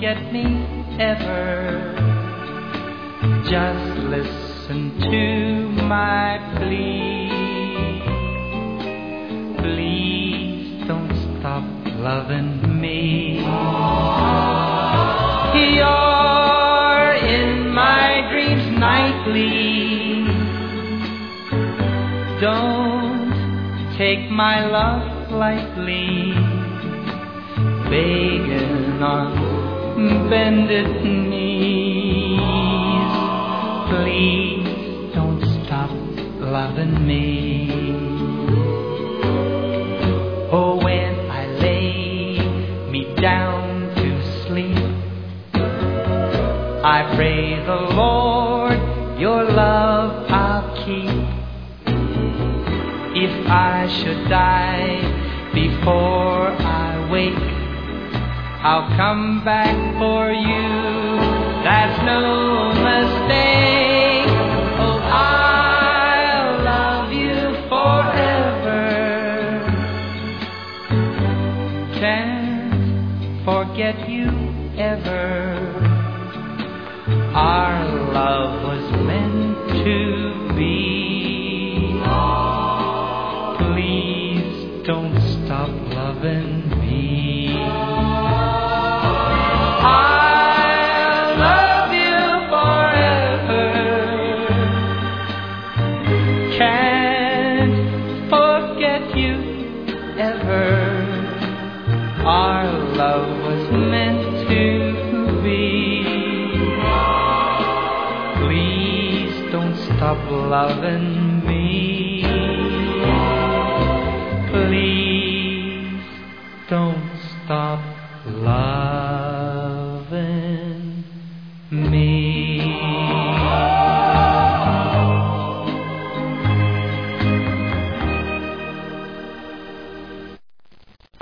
forget me ever. Just listen to my plea. Please don't stop loving me. You're in my dreams nightly. Don't take my love lightly. Begging on bended knees, please don't stop loving me. Oh, when I lay me down to sleep, I pray the Lord your love I'll keep. If I should die before I wake, I'll come back for you, that's no mistake. Oh, I'll love you forever. Can't forget you ever. Our love was meant to be. Please don't stop loving me. I'll love you forever. Can't forget you ever. Our love was meant to be. Please don't stop loving me. Please don't stop loving me.